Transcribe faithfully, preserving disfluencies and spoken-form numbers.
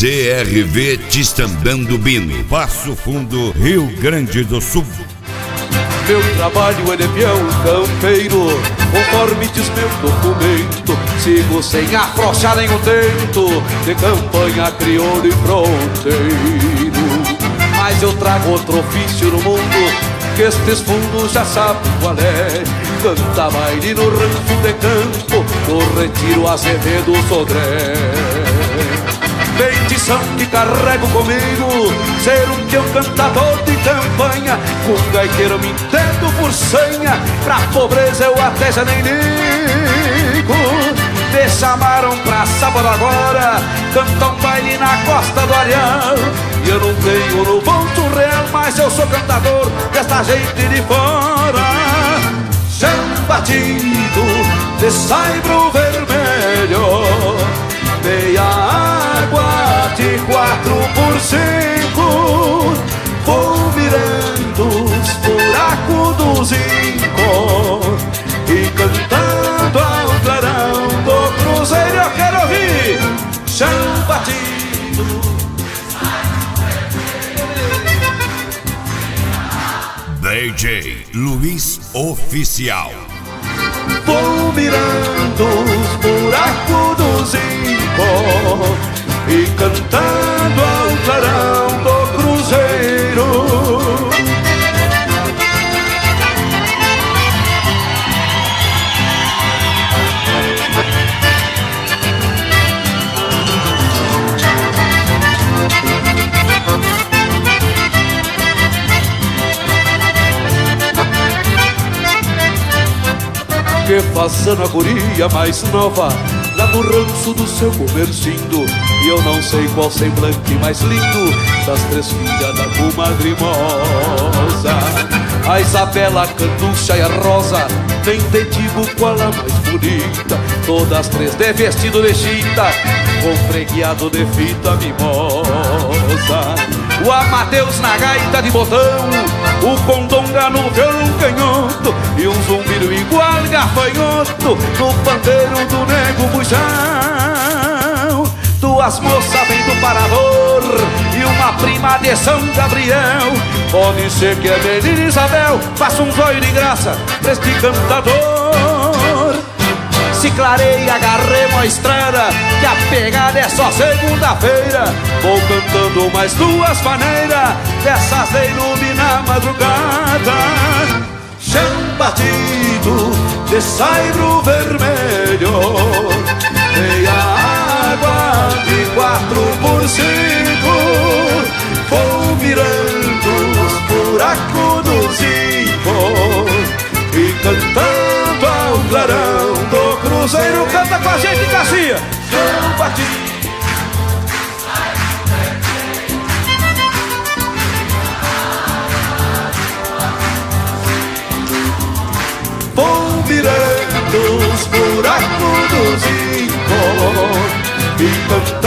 C R V Tistandando Bino, Passo Fundo, Rio Grande do Sul. Meu trabalho é de peão campeiro, conforme diz meu documento. Sigo sem afrouxar nenhum tento, de campanha crioulo e fronteiro. Mas eu trago outro ofício no mundo, que estes fundos já sabem qual é. Canta baile no rancho de campo, no retiro Azevedo Sodré. Bendição que carrego comigo, ser um peão cantador de campanha. Com gaiteiro me entendo por senha, pra pobreza eu até já nem ligo. Me chamaram pra sábado agora, cantar um baile na costa do Areal. E eu não tenho no bolso real, mas eu sou cantador desta gente de fora. Chão batido de saibro vermelho, meia água de quatro por cinco, vou virando os buracos do zinco e cantando ao clarão do cruzeiro. Eu quero ouvir chão batido. D J Luiz Oficial. Vou mirando os buracos do zinco e cantando ao clarão do cruzeiro. Que passando a guria mais nova lá no ranço do seu comercindo, e eu não sei qual semblante mais lindo das três filhas da comadre moça. A Isabela, a Canducha e a Rosa, nem te digo qual a mais bonita. Todas três de vestido de chita, com fregueado de fita mimosa. O Amadeus na gaita de botão, o Condonga no violão canhoto, e um zumbido igual gafanhoto no pandeiro do nego bujão. Duas moças vêm do Parador e uma prima de São Gabriel. Pode ser que a menina Isabel faça um zóio de graça pra este cantador. Se clareia, agarremos a estrada, que a pegada é só segunda-feira. Vou cantando mais duas maneiras dessas de iluminar a madrugada. Chão batido de saibro vermelho, meia água de quatro por cinco, vou virando os buracos do zinco e cantando ao clarão do cruzeiro. Canta com a gente, Garcia. Chão batido. Vou virando os buracos do zinco e cantando